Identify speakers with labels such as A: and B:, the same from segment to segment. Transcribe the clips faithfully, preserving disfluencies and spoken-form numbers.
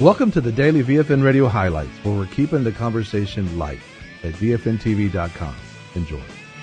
A: Welcome to the Daily V F N Radio Highlights, where we're keeping the conversation light at V F N T V dot com. Enjoy.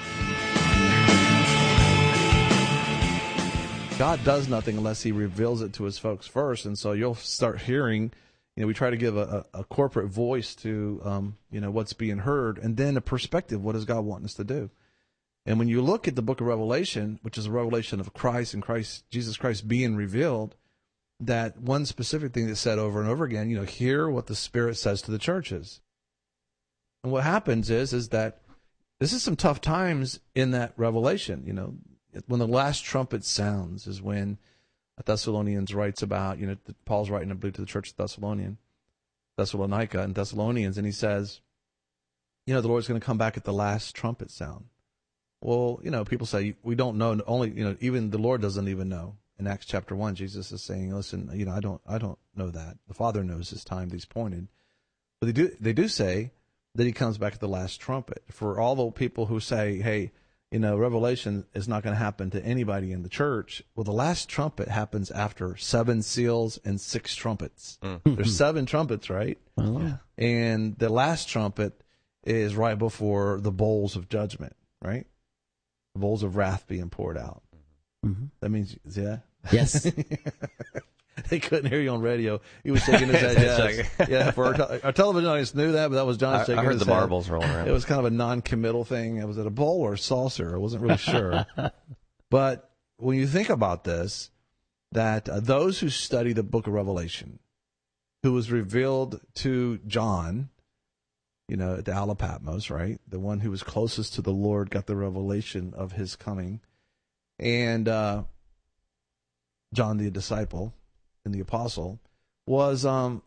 A: God does nothing unless he reveals it to his folks first, and so you'll start hearing, you know, we try to give a, a, a corporate voice to, um, you know, what's being heard, and then a perspective, what does God want us to do? And when you look at the book of Revelation, which is a revelation of Christ and Christ, Jesus Christ being revealed, that one specific thing that's said over and over again, you know, hear what the Spirit says to the churches. And what happens is, is that this is some tough times in that revelation, you know. When the last trumpet sounds is when Thessalonians writes about, you know, Paul's writing, I believe, to the church of Thessalonian, Thessalonica and Thessalonians, and he says, you know, the Lord's going to come back at the last trumpet sound. Well, you know, people say, we don't know, only, you know, even the Lord doesn't even know. In Acts chapter one, Jesus is saying, listen, you know, I don't I don't know that. The Father knows his time that he's pointed. But they do they do say that he comes back at the last trumpet. For all the people who say, hey, you know, Revelation is not going to happen to anybody in the church. Well, the last trumpet happens after seven seals and six trumpets. Mm. There's seven trumpets, right? Oh. Yeah. And the last trumpet is right before the bowls of judgment, right? The bowls of wrath being poured out. Mm-hmm. That means, yeah?
B: Yes.
A: They couldn't hear you on radio. He was shaking his head. Yes. Yeah, for our, te- our television audience knew that, but that was John shaking his head.
C: I heard the
A: head.
C: marbles rolling around.
A: It was kind of a non-committal thing. It was at a bowl or a saucer. I wasn't really sure. But when you think about this, that uh, those who study the book of Revelation, who was revealed to John, you know, at the Isle of Patmos, right? The one who was closest to the Lord got the revelation of his coming. And uh, John the disciple and the apostle was um,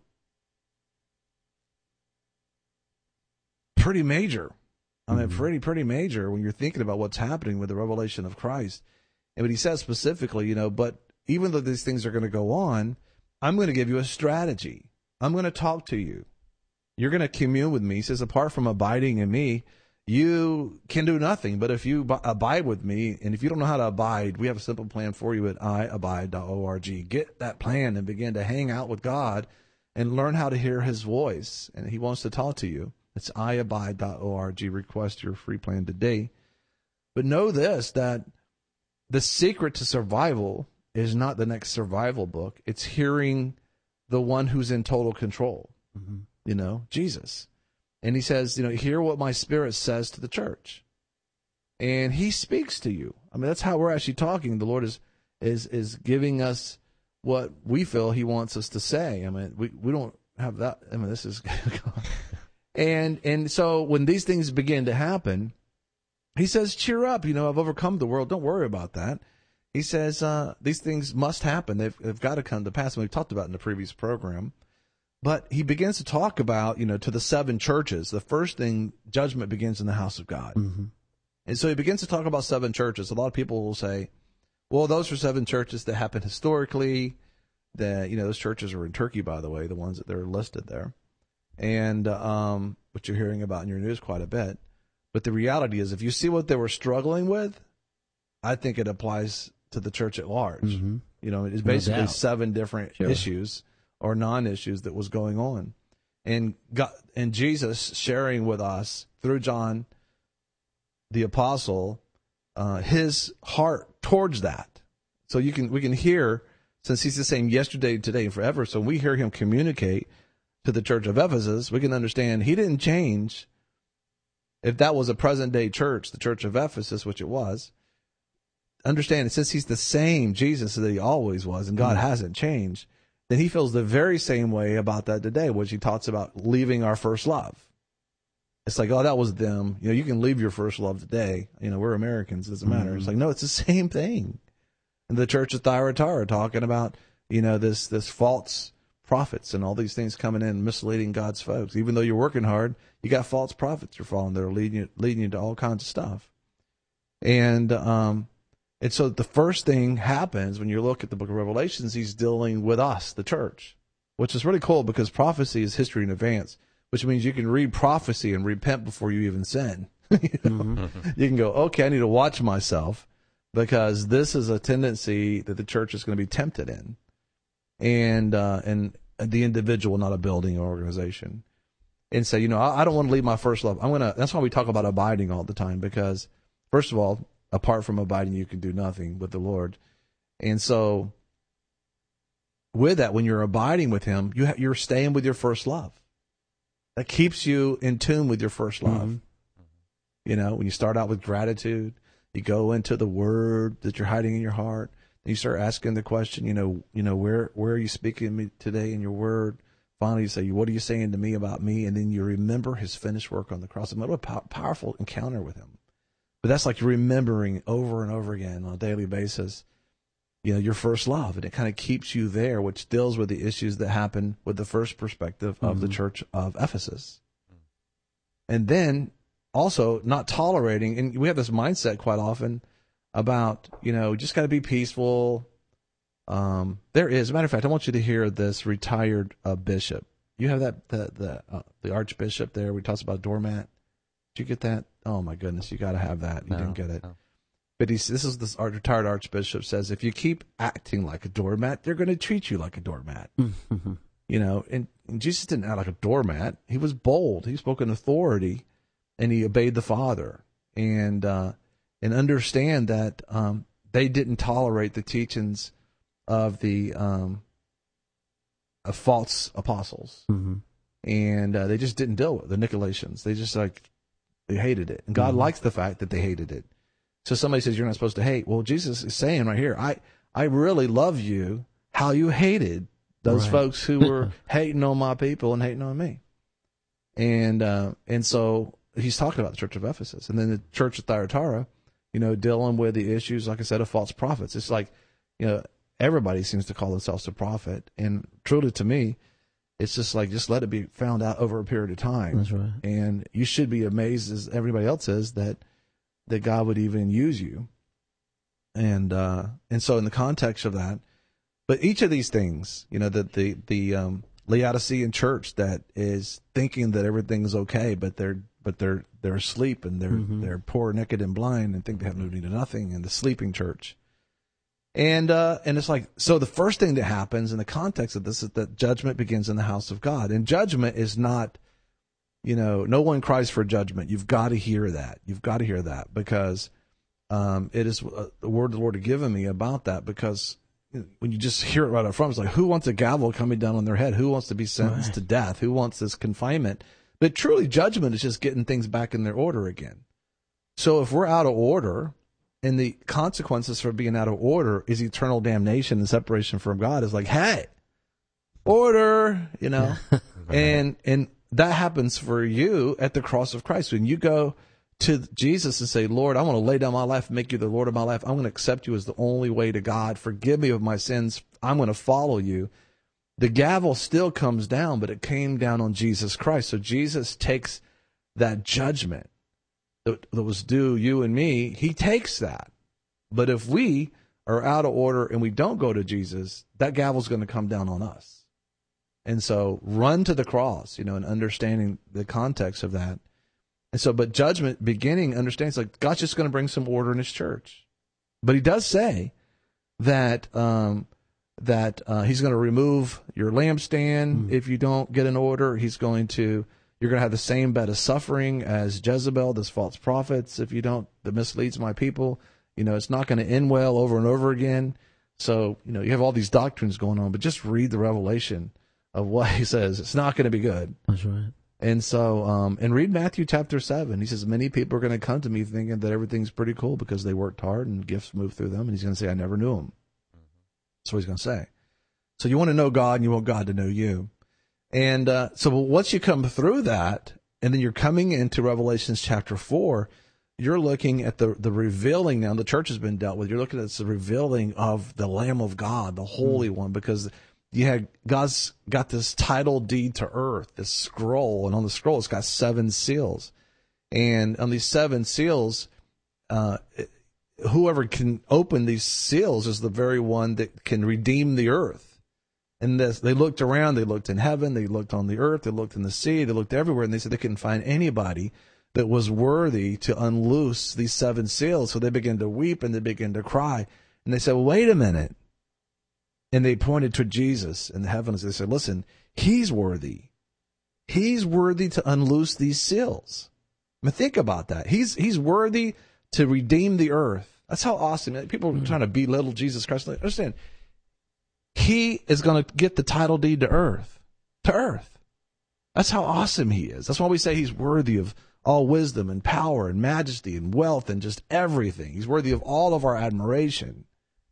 A: pretty major. I mean, mm-hmm. pretty, pretty major when you're thinking about what's happening with the revelation of Christ. And what he says specifically, you know, but even though these things are going to go on, I'm going to give you a strategy. I'm going to talk to you. You're going to commune with me. He says, apart from abiding in me, you can do nothing. But if you abide with me, and if you don't know how to abide, we have a simple plan for you at i abide dot org. Get that plan and begin to hang out with God and learn how to hear his voice. And he wants to talk to you. It's i abide dot org. Request your free plan today. But know this, that the secret to survival is not the next survival book. It's hearing the one who's in total control, mm-hmm. you know, Jesus. And he says, you know, hear what my Spirit says to the church. And he speaks to you. I mean, that's how we're actually talking. The Lord is is is giving us what we feel he wants us to say. I mean, we, we don't have that. I mean, this is and and so when these things begin to happen, he says, cheer up. You know, I've overcome the world. Don't worry about that. He says, uh, these things must happen. They've, they've got to come to pass. And we've talked about it in the previous program. But he begins to talk about, you know, to the seven churches. The first thing, judgment begins in the house of God. Mm-hmm. And so he begins to talk about seven churches. A lot of people will say, well, those are seven churches that happened historically. That, you know, those churches are in Turkey, by the way, the ones that they're listed there. And um, which you're hearing about in your news quite a bit. But the reality is, if you see what they were struggling with, I think it applies to the church at large. Mm-hmm. You know, it's basically no seven different sure. issues or non-issues that was going on. And God, and Jesus sharing with us through John the apostle uh, his heart towards that. So you can we can hear, since he's the same yesterday, today, and forever, so we hear him communicate to the church of Ephesus, we can understand he didn't change. If that was a present-day church, the church of Ephesus, which it was, understand, since he's the same Jesus that he always was, and God mm-hmm. hasn't changed, then he feels the very same way about that today, which he talks about leaving our first love. It's like, oh, that was them. You know, you can leave your first love today. You know, we're Americans. It doesn't matter. Mm-hmm. It's like, no, it's the same thing. And the church of Thyatira talking about, you know, this this false prophets and all these things coming in, misleading God's folks. Even though you're working hard, you got false prophets you're following that are leading you, leading you to all kinds of stuff. And um, and so the first thing happens when you look at the book of Revelations, he's dealing with us, the church, which is really cool because prophecy is history in advance, which means you can read prophecy and repent before you even sin. you know? Mm-hmm. You can go, okay, I need to watch myself because this is a tendency that the church is going to be tempted in. And uh, and the individual, not a building or organization. And say, you know, I, I don't want to leave my first love. I'm going to, that's why we talk about abiding all the time, because first of all, apart from abiding, you can do nothing with the Lord. And so with that, when you're abiding with him, you ha- you're staying with your first love. That keeps you in tune with your first love. Mm-hmm. You know, when you start out with gratitude, you go into the word that you're hiding in your heart, and you start asking the question, you know, you know, where, where are you speaking to me today in your word? Finally, you say, what are you saying to me about me? And then you remember his finished work on the cross. And what a pow- powerful encounter with him. But that's like remembering over and over again on a daily basis, you know, your first love. And it kind of keeps you there, which deals with the issues that happen with the first perspective of mm-hmm. the church of Ephesus. And then also not tolerating, and we have this mindset quite often about, you know, just got to be peaceful. Um, there is, as a matter of fact, I want you to hear this retired uh, bishop. You have that, the the, uh, the archbishop there. We talked about doormat. Did you get that? Oh my goodness, you got to have that. You no, didn't get it. No. But he's, this is this retired archbishop says, if you keep acting like a doormat, they're going to treat you like a doormat. Mm-hmm. You know, and, and Jesus didn't act like a doormat. He was bold. He spoke in authority, and he obeyed the Father. And uh, and understand that um, they didn't tolerate the teachings of the um, of false apostles, mm-hmm. and uh, they just didn't deal with it. The Nicolaitans. They just like they hated it, and God mm-hmm. likes the fact that they hated it. So somebody says you're not supposed to hate. Well, Jesus is saying right here, I I really love you. How you hated those right. folks who were hating on my people and hating on me, and uh, and so he's talking about the church of Ephesus, and then the church of Thyatira, you know, dealing with the issues, like I said, of false prophets. It's like, you know, everybody seems to call themselves a prophet, and truly to me, it's just like, just let it be found out over a period of time.
B: That's right.
A: And you should be amazed, as everybody else is, that that God would even use you. And uh, and so in the context of that, but each of these things, you know, that the the um, Laodicean church that is thinking that everything's okay, but they're but they're they're asleep, and they're mm-hmm. they're poor, naked, and blind, and think they have no need of nothing, and the sleeping church. And uh, and it's like, so the first thing that happens in the context of this is that judgment begins in the house of God. And judgment is not, you know, no one cries for judgment. You've got to hear that. You've got to hear that, because um, it is uh, the word the Lord had given me about that, because when you just hear it right up front, it's like, who wants a gavel coming down on their head? Who wants to be sentenced right. to death? Who wants this confinement? But truly, judgment is just getting things back in their order again. So if we're out of order, and the consequences for being out of order is eternal damnation and separation from God, is like, hey, order, you know, and and that happens for you at the cross of Christ. When you go to Jesus and say, Lord, I want to lay down my life and make you the Lord of my life. I'm going to accept you as the only way to God. Forgive me of my sins. I'm going to follow you. The gavel still comes down, but it came down on Jesus Christ. So Jesus takes that judgment that, that was due you and me. He takes that. But if we are out of order and we don't go to Jesus, that gavel's going to come down on us. And so run to the cross, you know, and understanding the context of that. And so, but judgment beginning understands, like, God's just going to bring some order in his church. But he does say that um, that uh, he's going to remove your lampstand mm. if you don't get an order. He's going to, you're going to have the same bed of suffering as Jezebel, this false prophets, if you don't, that misleads my people. You know, it's not going to end well over and over again. So, you know, you have all these doctrines going on, but just read the revelation of what he says. It's not going to be good.
B: That's right.
A: And so, um, and read Matthew chapter seven. He says, many people are going to come to me thinking that everything's pretty cool because they worked hard and gifts moved through them. And he's going to say, I never knew him. That's what he's going to say. So you want to know God and you want God to know you. And uh, so once you come through that, and then you're coming into Revelations chapter four, you're looking at the, the revealing now. The church has been dealt with. You're looking at the revealing of the Lamb of God, the Holy mm. One, because you had, God's got this title deed to earth, this scroll, and on the scroll it's got seven seals. And on these seven seals, uh, whoever can open these seals is the very one that can redeem the earth. And this, they looked around, they looked in heaven, they looked on the earth, they looked in the sea, they looked everywhere, and they said they couldn't find anybody that was worthy to unloose these seven seals. So they began to weep and they began to cry. And they said, well, wait a minute. And they pointed to Jesus in the heavens. They said, listen, he's worthy. He's worthy to unloose these seals. I mean, think about that. He's he's worthy to redeem the earth. That's how awesome. People are trying to belittle Jesus Christ. Understand, he is going to get the title deed to earth. To earth. That's how awesome he is. That's why we say he's worthy of all wisdom and power and majesty and wealth and just everything. He's worthy of all of our admiration.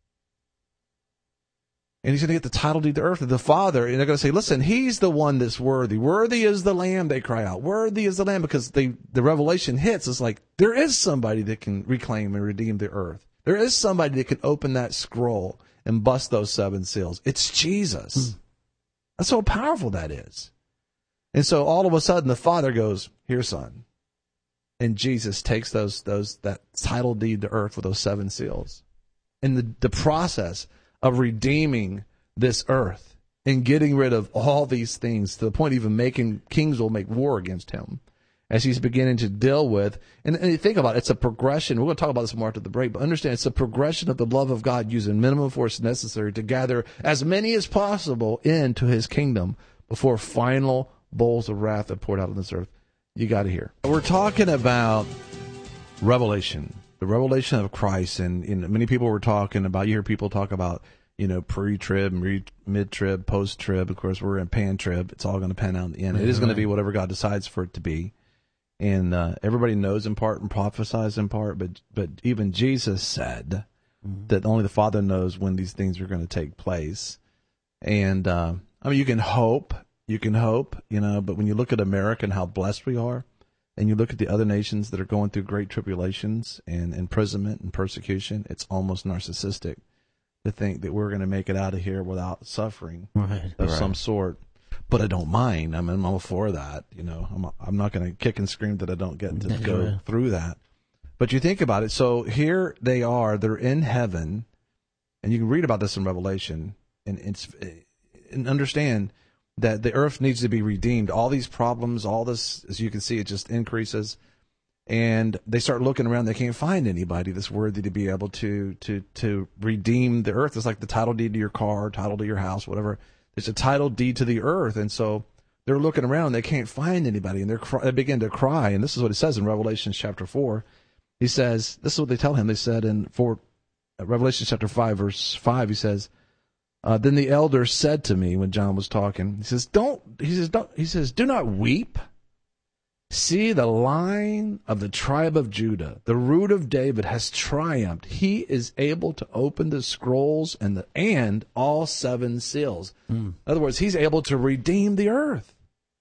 A: And he's going to get the title deed to earth of the Father. And they're going to say, listen, he's the one that's worthy. Worthy is the Lamb, they cry out. Worthy is the Lamb, because they, the revelation hits. It's like, there is somebody that can reclaim and redeem the earth. There is somebody that can open that scroll and bust those seven seals. It's Jesus. Mm. That's how powerful that is. And so all of a sudden the Father goes, here, son. And Jesus takes those, those, that title deed to earth with those seven seals. And the, the process of redeeming this earth and getting rid of all these things, to the point even making kings will make war against him, as he's beginning to deal with. And, and you think about it, it's a progression. We're going to talk about this more after the break, but understand it's a progression of the love of God using minimum force necessary to gather as many as possible into his kingdom before final bowls of wrath are poured out on this earth. You got to hear. We're talking about Revelation. The revelation of Christ, and, and many people were talking about, you hear people talk about, you know, pre-trib, mid-trib, post-trib. Of course, we're in pan-trib. It's all going to pan out in the end. Mm-hmm. It is going to be whatever God decides for it to be. And uh, everybody knows in part and prophesies in part, but but even Jesus said mm-hmm. that only the Father knows when these things are going to take place. And, uh, I mean, you can hope, you can hope, you know, but when you look at America and how blessed we are, and you look at the other nations that are going through great tribulations and imprisonment and persecution, it's almost narcissistic to think that we're going to make it out of here without suffering right, of right. some sort. But I don't mind. I mean, I'm all for that. You know, I'm, I'm not going to kick and scream that I don't get to That's go right. through that. But you think about it. So here they are. They're in heaven, and you can read about this in Revelation, and it's and understand that the earth needs to be redeemed. All these problems, all this, as you can see, it just increases. And they start looking around. They can't find anybody that's worthy to be able to to to redeem the earth. It's like the title deed to your car, title to your house, whatever. There's a title deed to the earth. And so they're looking around. They can't find anybody. And they're they begin to cry. And this is what it says in Revelation chapter four. He says, this is what they tell him. They said in for Revelation chapter five, verse five, he says, Uh, then the elder said to me when John was talking, he says, don't, he says, don't, he says, do not weep. See, the Lion of the tribe of Judah, the Root of David, has triumphed. He is able to open the scrolls and the, and all seven seals. Mm. In other words, he's able to redeem the earth.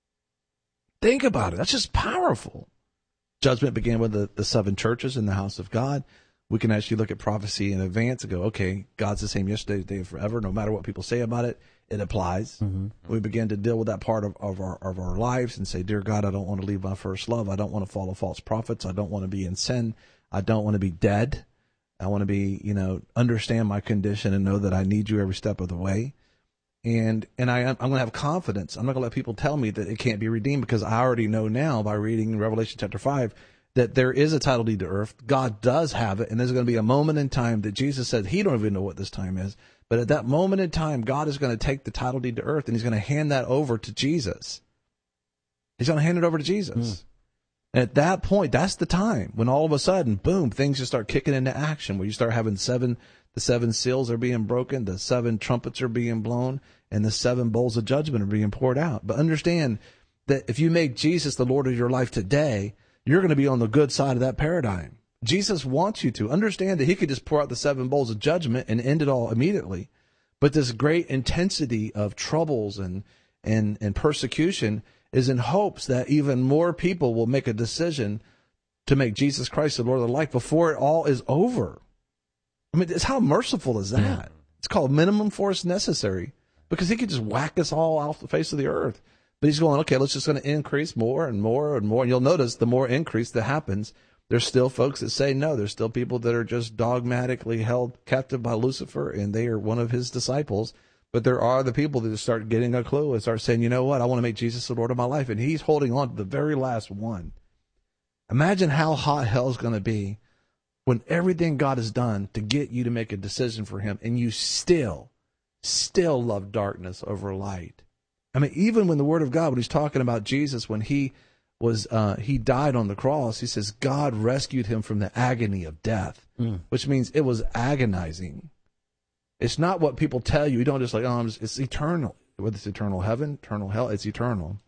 A: Think about it. That's just powerful. Judgment began with the, the seven churches in the house of God. We can actually look at prophecy in advance and go, okay, God's the same yesterday, today, and forever. No matter what people say about it, it applies. Mm-hmm. We begin to deal with that part of, of our of our lives and say, dear God, I don't want to leave my first love. I don't want to follow false prophets. I don't want to be in sin. I don't want to be dead. I want to be, you know, understand my condition and know that I need you every step of the way. And and I, I'm going to have confidence. I'm not going to let people tell me that it can't be redeemed, because I already know now by reading Revelation chapter five that there is a title deed to earth. God does have it, and there's going to be a moment in time that Jesus said he don't even know what this time is. But at that moment in time, God is going to take the title deed to earth, and he's going to hand that over to Jesus. He's going to hand it over to Jesus. Mm. And at that point, that's the time when all of a sudden, boom, things just start kicking into action, where you start having seven, the seven seals are being broken, the seven trumpets are being blown, and the seven bowls of judgment are being poured out. But understand that if you make Jesus the Lord of your life today, you're going to be on the good side of that paradigm. Jesus wants you to understand that he could just pour out the seven bowls of judgment and end it all immediately. But this great intensity of troubles and, and, and persecution is in hopes that even more people will make a decision to make Jesus Christ the Lord of their life before it all is over. I mean, it's how merciful is that? Yeah. It's called minimum force necessary, because he could just whack us all off the face of the earth. But he's going, okay, let's just going to increase more and more and more. And you'll notice the more increase that happens, there's still folks that say no. There's still people that are just dogmatically held captive by Lucifer, and they are one of his disciples. But there are the people that start getting a clue and start saying, you know what, I want to make Jesus the Lord of my life. And he's holding on to the very last one. Imagine how hot hell's going to be when everything God has done to get you to make a decision for him, and you still still loved darkness over light. I mean, even when the Word of God, when he's talking about Jesus, when he was uh, he died on the cross, he says God rescued him from the agony of death, mm. which means it was agonizing. It's not what people tell you. You don't just like, oh, it's, it's eternal. Whether it's eternal heaven, eternal hell, it's eternal.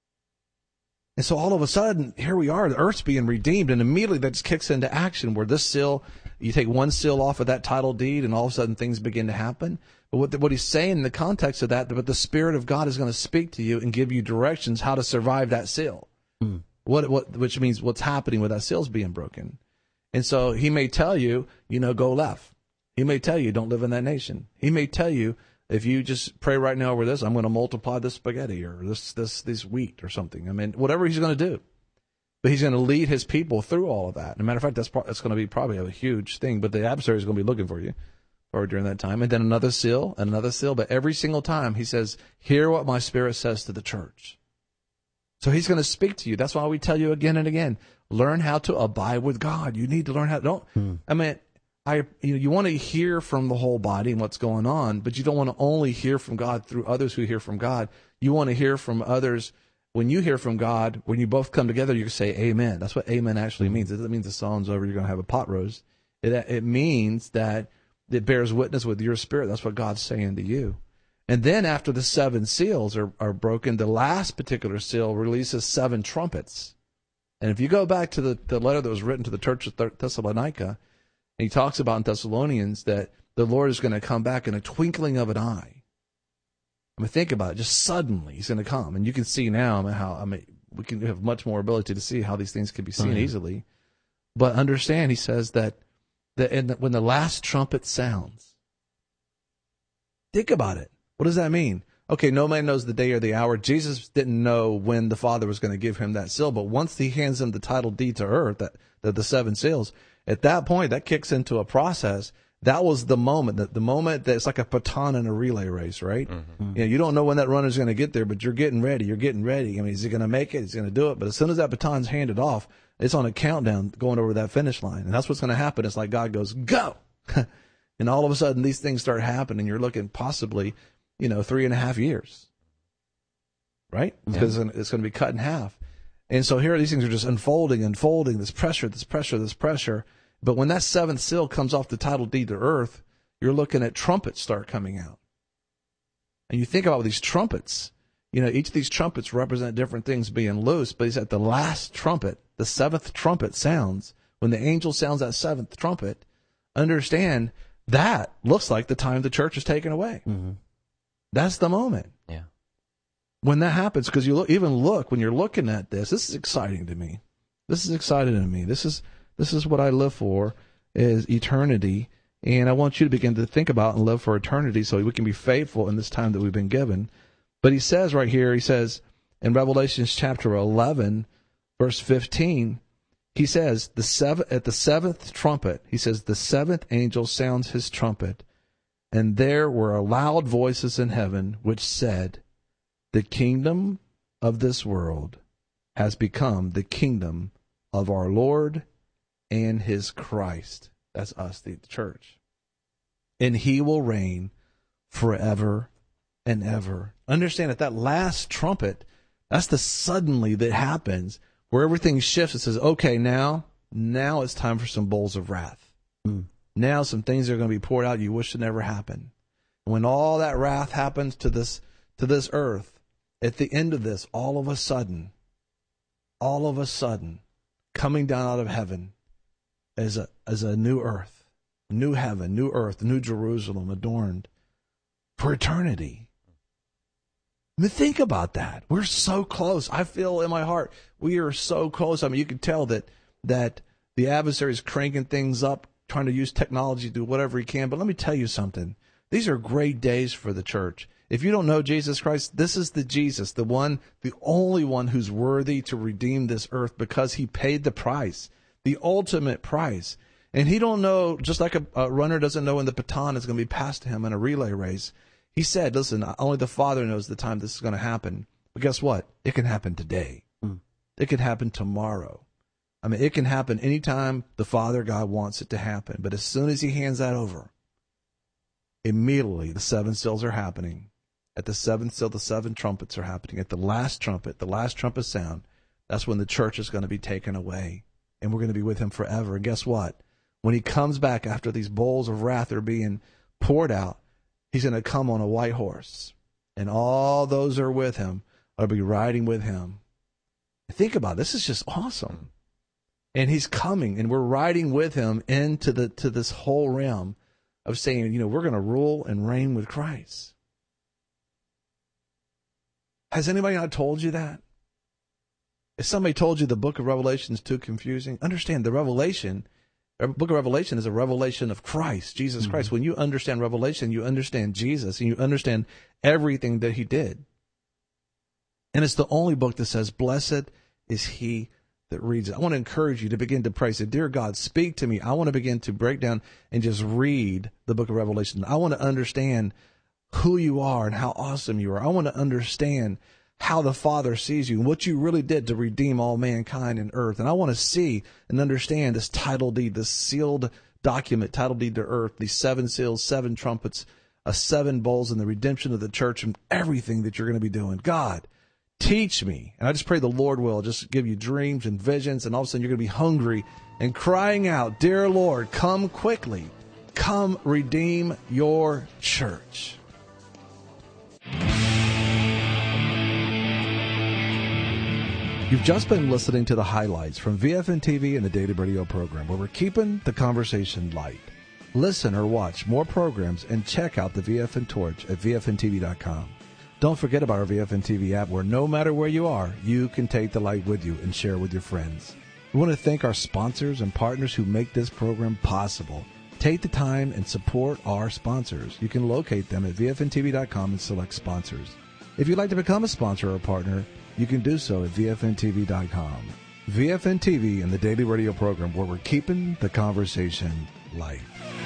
A: And so all of a sudden, here we are, the earth's being redeemed, and immediately that just kicks into action where this seal, you take one seal off of that title deed, and all of a sudden things begin to happen. But what, the, what he's saying in the context of that, but the Spirit of God is going to speak to you and give you directions how to survive that seal. Mm. What, what, which means what's happening with that seal's being broken. And so he may tell you, you know, go left. He may tell you, don't live in that nation. He may tell you, if you just pray right now over this, I'm going to multiply this spaghetti or this this this wheat or something. I mean, whatever he's going to do. But he's going to lead his people through all of that. As a matter of fact, that's, pro- that's going to be probably a huge thing. But the adversary is going to be looking for you or during that time. And then another seal and another seal. But every single time he says, hear what my Spirit says to the church. So he's going to speak to you. That's why we tell you again and again, learn how to abide with God. You need to learn how to, don't, hmm. I mean, I, you know, you want to hear from the whole body and what's going on, but you don't want to only hear from God through others who hear from God. You want to hear from others. When you hear from God, when you both come together, you can say amen. That's what amen actually means. It doesn't mean the song's over, you're going to have a pot roast. It, it means that it bears witness with your spirit. That's what God's saying to you. And then after the seven seals are, are broken, the last particular seal releases seven trumpets. And if you go back to the, the letter that was written to the church of Thessalonica, and he talks about in Thessalonians that the Lord is going to come back in a twinkling of an eye. I mean, think about it. Just suddenly he's going to come. And you can see now how, I mean, we can have much more ability to see how these things can be seen oh, yeah. easily. But understand, he says that, that in the, when the last trumpet sounds, think about it. What does that mean? Okay, no man knows the day or the hour. Jesus didn't know when the Father was going to give him that seal. But once he hands him the title deed to earth, that, that the seven seals, at that point, that kicks into a process. That was the moment, that the moment that it's like a baton in a relay race, right? Mm-hmm. You know, you don't know when that runner's going to get there, but you're getting ready. You're getting ready. I mean, is he going to make it? He's going to do it. But as soon as that baton's handed off, it's on a countdown going over that finish line. And that's what's going to happen. It's like God goes, go! And all of a sudden, these things start happening. You're looking possibly, you know, three and a half years, right? Because yeah. it's going to be cut in half. And so here these things are just unfolding, unfolding, this pressure, this pressure, this pressure. But when that seventh seal comes off the title deed to earth, you're looking at trumpets start coming out. And you think about these trumpets. You know, each of these trumpets represent different things being loose. But he said the last trumpet, the seventh trumpet sounds, when the angel sounds that seventh trumpet, understand that looks like the time the church is taken away. Mm-hmm. That's the moment. Yeah. When that happens, because you look, even look, when you're looking at this, this is exciting to me. This is exciting to me. This is... This is what I live for, is eternity. And I want you to begin to think about and live for eternity so we can be faithful in this time that we've been given. But he says right here, he says in Revelation chapter eleven, verse fifteen, he says, the seven, at the seventh trumpet, he says, the seventh angel sounds his trumpet, and there were loud voices in heaven which said, the kingdom of this world has become the kingdom of our Lord and his Christ. That's us, the church. And he will reign forever and ever. Understand that that last trumpet, that's the suddenly that happens where everything shifts. It says, okay, now, now it's time for some bowls of wrath. Mm. Now some things are going to be poured out you wish to never happen. When all that wrath happens to this, to this earth, at the end of this, all of a sudden, all of a sudden, coming down out of heaven, as a as a new earth, new heaven, new earth, new Jerusalem adorned for eternity. I mean, think about that. We're so close. I feel in my heart we are so close. I mean, you can tell that that the adversary is cranking things up, trying to use technology to do whatever he can. But let me tell you something. These are great days for the church. If you don't know Jesus Christ, this is the Jesus, the one, the only one who's worthy to redeem this earth because he paid the price. The ultimate price. And he don't know, just like a, a runner doesn't know when the baton is going to be passed to him in a relay race. He said, listen, only the Father knows the time this is going to happen. But guess what? It can happen today. Mm. It can happen tomorrow. I mean, it can happen anytime the Father God wants it to happen. But as soon as he hands that over, immediately the seven seals are happening. At the seventh seal, the seven trumpets are happening. At the last trumpet, the last trumpet sound, that's when the church is going to be taken away. And we're going to be with him forever. And guess what? When he comes back after these bowls of wrath are being poured out, he's going to come on a white horse. And all those who are with him will be riding with him. Think about it. This is just awesome. And he's coming, and we're riding with him into the to this whole realm of saying, you know, we're going to rule and reign with Christ. Has anybody not told you that? If somebody told you the book of Revelation is too confusing, understand the Revelation, the book of Revelation is a revelation of Christ, Jesus mm-hmm. Christ. When you understand Revelation, you understand Jesus, and you understand everything that he did. And it's the only book that says, blessed is he that reads it. I want to encourage you to begin to pray. Say, dear God, speak to me. I want to begin to break down and just read the book of Revelation. I want to understand who you are and how awesome you are. I want to understand how the Father sees you and what you really did to redeem all mankind and earth. And I want to see and understand this title deed, this sealed document, title deed to earth, these seven seals, seven trumpets, uh, seven bowls, and the redemption of the church and everything that you're going to be doing. God, teach me. And I just pray the Lord will just give you dreams and visions, and all of a sudden you're going to be hungry and crying out, dear Lord, come quickly. Come redeem your church. You've just been listening to the highlights from V F N T V and the Daily Radio program, where we're keeping the conversation light. Listen or watch more programs and check out the V F N Torch at V F N T V dot com. Don't forget about our V F N T V app, where no matter where you are, you can take the light with you and share with your friends. We want to thank our sponsors and partners who make this program possible. Take the time and support our sponsors. You can locate them at V F N T V dot com and select sponsors. If you'd like to become a sponsor or a partner, you can do so at V F N T V dot com. V F N T V and the Daily Radio program, where we're keeping the conversation light.